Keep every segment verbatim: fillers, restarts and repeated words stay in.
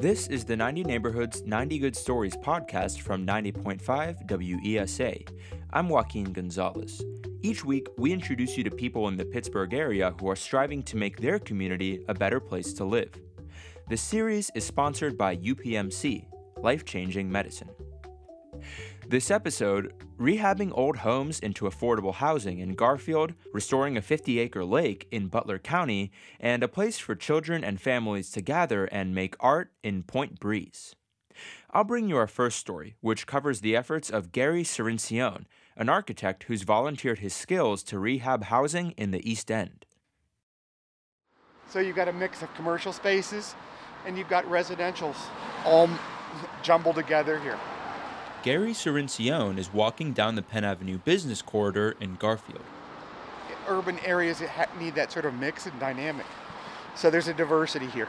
This is the ninety Neighborhoods, ninety Good Stories podcast from ninety point five W E S A. I'm Joaquin Gonzalez. Each week, we introduce you to people in the Pittsburgh area who are striving to make their community a better place to live. This series is sponsored by U P M C, Life-Changing Medicine. This episode, rehabbing old homes into affordable housing in Garfield, restoring a fifty-acre lake in Butler County, and a place for children and families to gather and make art in Point Breeze. I'll bring you our first story, which covers the efforts of Gary Cirincione, an architect who's volunteered his skills to rehab housing in the East End. So you've got a mix of commercial spaces, and you've got residentials all jumbled together here. Gary Cirincione is walking down the Penn Avenue business corridor in Garfield. Urban areas need that sort of mix and dynamic. So there's a diversity here.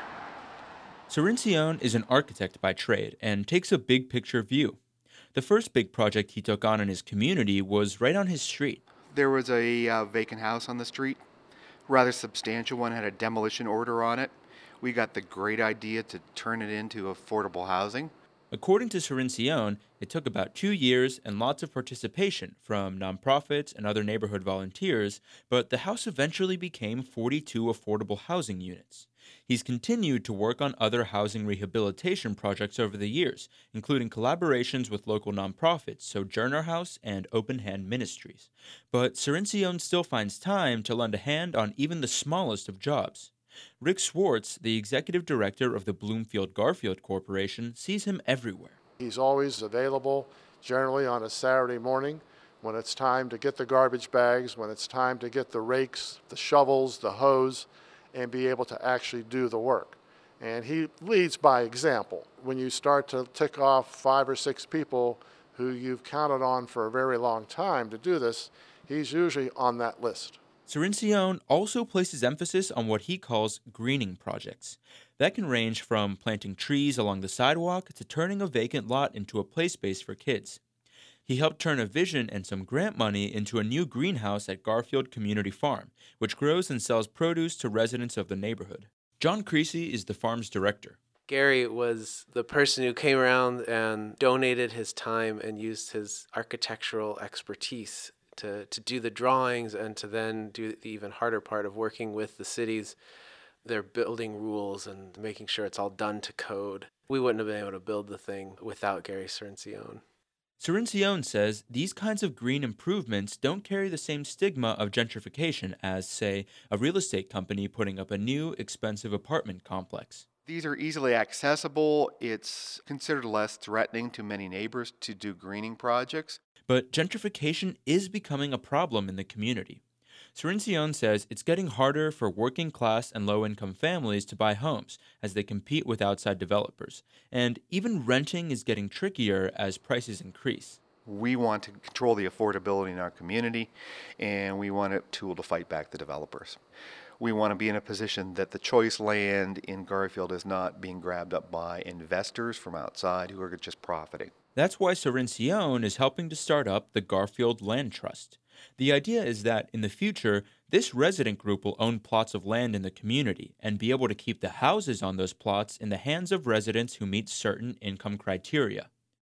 Cirincione is an architect by trade and takes a big picture view. The first big project he took on in his community was right on his street. There was a uh, vacant house on the street, rather substantial one, had a demolition order on it. We got the great idea to turn it into affordable housing. According to Cirincione, it took about two years and lots of participation from nonprofits and other neighborhood volunteers, but the house eventually became forty-two affordable housing units. He's continued to work on other housing rehabilitation projects over the years, including collaborations with local nonprofits, Sojourner House and Open Hand Ministries. But Cirincione still finds time to lend a hand on even the smallest of jobs. Rick Swartz, the executive director of the Bloomfield Garfield Corporation, sees him everywhere. He's always available, generally on a Saturday morning, when it's time to get the garbage bags, when it's time to get the rakes, the shovels, the hose, and be able to actually do the work. And he leads by example. When you start to tick off five or six people who you've counted on for a very long time to do this, he's usually on that list. Cirincione also places emphasis on what he calls greening projects. That can range from planting trees along the sidewalk to turning a vacant lot into a play space for kids. He helped turn a vision and some grant money into a new greenhouse at Garfield Community Farm, which grows and sells produce to residents of the neighborhood. John Creasy is the farm's director. Gary was the person who came around and donated his time and used his architectural expertise to, to do the drawings and to then do the even harder part of working with the cities, their building rules and making sure it's all done to code. We wouldn't have been able to build the thing without Gary Cirincione. Cirincione says these kinds of green improvements don't carry the same stigma of gentrification as, say, a real estate company putting up a new, expensive apartment complex. These are easily accessible. It's considered less threatening to many neighbors to do greening projects. But gentrification is becoming a problem in the community. Cirincione says it's getting harder for working class and low-income families to buy homes as they compete with outside developers. And even renting is getting trickier as prices increase. We want to control the affordability in our community, and we want a tool to fight back the developers. We want to be in a position that the choice land in Garfield is not being grabbed up by investors from outside who are just profiting. That's why Cirincione is helping to start up the Garfield Land Trust. The idea is that, in the future, this resident group will own plots of land in the community and be able to keep the houses on those plots in the hands of residents who meet certain income criteria.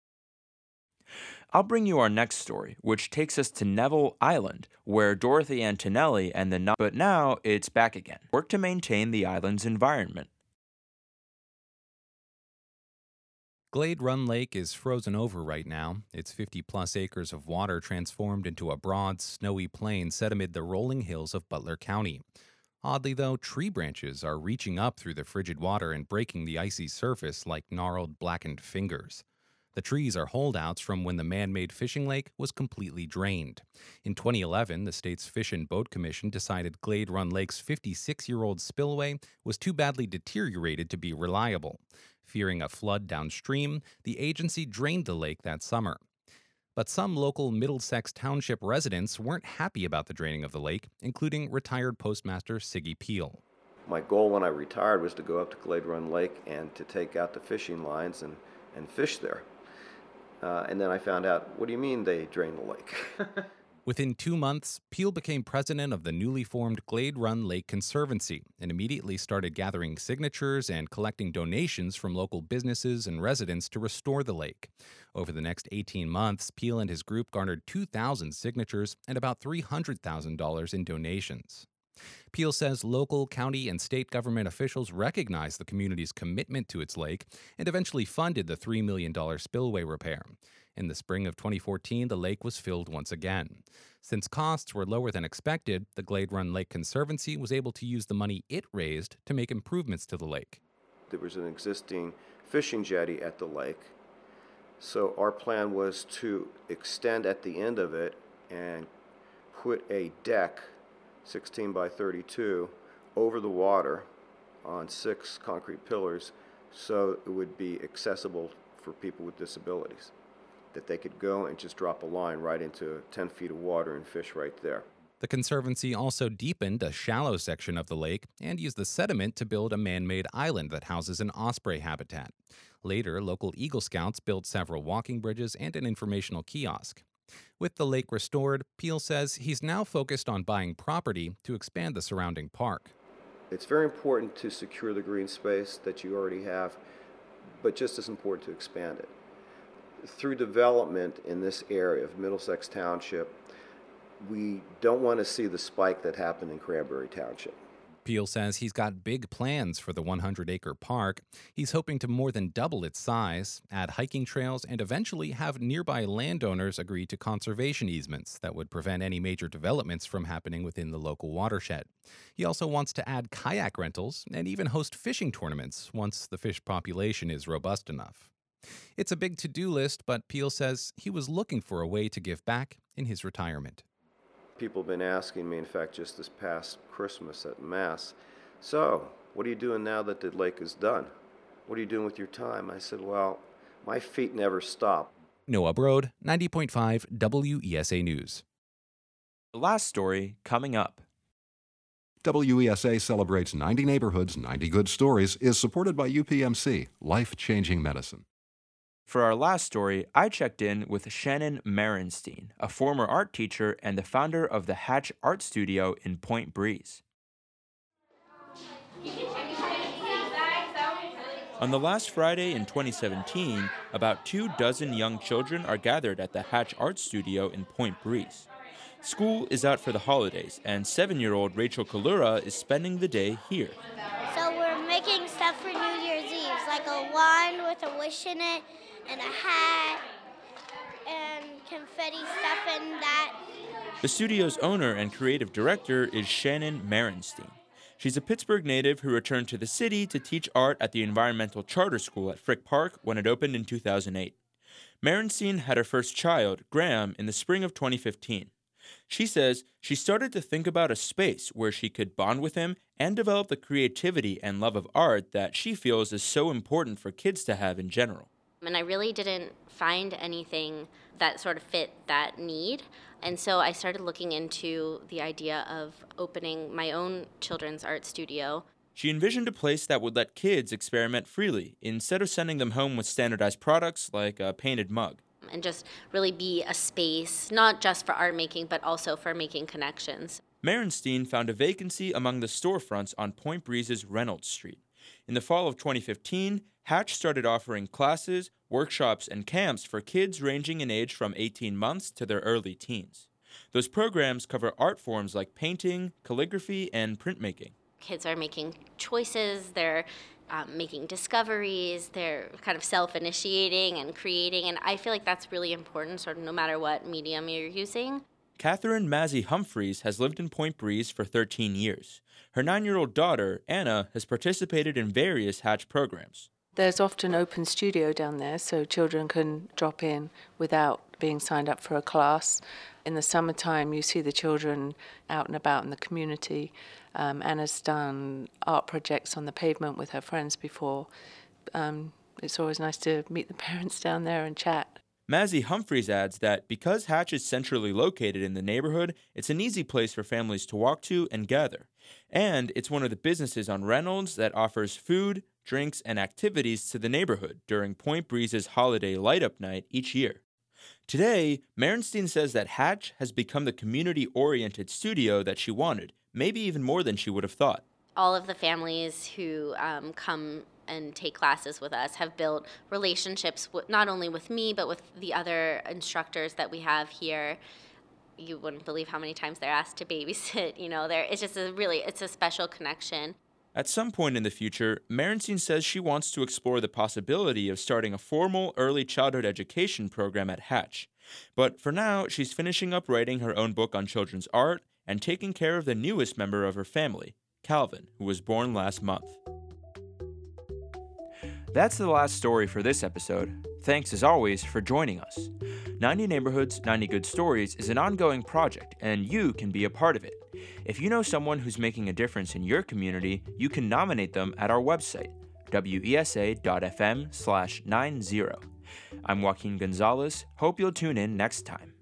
I'll bring you our next story, which takes us to Neville Island, where Dorothy Antonelli and the... But now it's back again. Work to maintain the island's environment. Glade Run Lake is frozen over right now, its fifty-plus acres of water transformed into a broad, snowy plain set amid the rolling hills of Butler County. Oddly, though, tree branches are reaching up through the frigid water and breaking the icy surface like gnarled, blackened fingers. The trees are holdouts from when the man-made fishing lake was completely drained. In twenty eleven, the state's Fish and Boat Commission decided Glade Run Lake's fifty-six-year-old spillway was too badly deteriorated to be reliable. Fearing a flood downstream, the agency drained the lake that summer. But some local Middlesex Township residents weren't happy about the draining of the lake, including retired postmaster Siggy Peel. My goal when I retired was to go up to Glade Run Lake and to take out the fishing lines and, and fish there. Uh, and then I found out, what do you mean they drain the lake? Within two months, Peel became president of the newly formed Glade Run Lake Conservancy and immediately started gathering signatures and collecting donations from local businesses and residents to restore the lake. Over the next eighteen months, Peel and his group garnered two thousand signatures and about three hundred thousand dollars in donations. Peel says local, county, and state government officials recognized the community's commitment to its lake and eventually funded the three million dollars spillway repair. In the spring of twenty fourteen, the lake was filled once again. Since costs were lower than expected, the Glade Run Lake Conservancy was able to use the money it raised to make improvements to the lake. There was an existing fishing jetty at the lake, so our plan was to extend at the end of it and put a deck, sixteen by thirty-two, over the water on six concrete pillars so it would be accessible for people with disabilities, that they could go and just drop a line right into ten feet of water and fish right there. The Conservancy also deepened a shallow section of the lake and used the sediment to build a man-made island that houses an osprey habitat. Later, local Eagle Scouts built several walking bridges and an informational kiosk. With the lake restored, Peel says he's now focused on buying property to expand the surrounding park. It's very important to secure the green space that you already have, but just as important to expand it. Through development in this area of Middlesex Township, we don't want to see the spike that happened in Cranberry Township. Peel says he's got big plans for the one hundred acre park. He's hoping to more than double its size, add hiking trails, and eventually have nearby landowners agree to conservation easements that would prevent any major developments from happening within the local watershed. He also wants to add kayak rentals and even host fishing tournaments once the fish population is robust enough. It's a big to-do list, but Peel says he was looking for a way to give back in his retirement. People have been asking me, in fact, just this past Christmas at Mass, so what are you doing now that the lake is done? What are you doing with your time? I said, well, my feet never stop. Noah Broad, ninety point five W E S A News. The last story coming up. W E S A celebrates ninety neighborhoods, ninety good stories is supported by U P M C, life-changing medicine. For our last story, I checked in with Shannon Merenstein, a former art teacher and the founder of the Hatch Art Studio in Point Breeze. On the last Friday in twenty seventeen, about two dozen young children are gathered at the Hatch Art Studio in Point Breeze. School is out for the holidays, and seven-year-old Rachel Kalura is spending the day here. So we're making stuff for New Year's Eve, like a wand with a wish in it, and a hat, and confetti stuff in that. The studio's owner and creative director is Shannon Merenstein. She's a Pittsburgh native who returned to the city to teach art at the Environmental Charter School at Frick Park when it opened in two thousand eight. Merenstein had her first child, Graham, in the spring of twenty fifteen. She says she started to think about a space where she could bond with him and develop the creativity and love of art that she feels is so important for kids to have in general. And I really didn't find anything that sort of fit that need. And so I started looking into the idea of opening my own children's art studio. She envisioned a place that would let kids experiment freely instead of sending them home with standardized products like a painted mug. And just really be a space, not just for art making, but also for making connections. Merenstein found a vacancy among the storefronts on Point Breeze's Reynolds Street. In the fall of twenty fifteen, Hatch started offering classes, workshops, and camps for kids ranging in age from eighteen months to their early teens. Those programs cover art forms like painting, calligraphy, and printmaking. Kids are making choices, they're um, making discoveries, they're kind of self-initiating and creating, and I feel like that's really important, sort of no matter what medium you're using. Catherine Mazzy Humphreys has lived in Point Breeze for thirteen years. Her nine-year-old daughter, Anna, has participated in various Hatch programs. There's often open studio down there, so children can drop in without being signed up for a class. In the summertime, you see the children out and about in the community. Um, Anna's done art projects on the pavement with her friends before. Um, it's always nice to meet the parents down there and chat. Mazzy Humphreys adds that because Hatch is centrally located in the neighborhood, it's an easy place for families to walk to and gather. And it's one of the businesses on Reynolds that offers food, drinks, and activities to the neighborhood during Point Breeze's holiday light-up night each year. Today, Merenstein says that Hatch has become the community-oriented studio that she wanted, maybe even more than she would have thought. All of the families who um, come and take classes with us have built relationships with, not only with me, but with the other instructors that we have here. You wouldn't believe how many times they're asked to babysit. You know, there it's just a really, it's a special connection. At some point in the future, Merenstein says she wants to explore the possibility of starting a formal early childhood education program at Hatch. But for now, she's finishing up writing her own book on children's art and taking care of the newest member of her family, Calvin, who was born last month. That's the last story for this episode. Thanks as always for joining us. ninety Neighborhoods, ninety Good Stories is an ongoing project, and you can be a part of it. If you know someone who's making a difference in your community, you can nominate them at our website, wesa.fm slash 90. I'm Joaquin Gonzalez. Hope you'll tune in next time.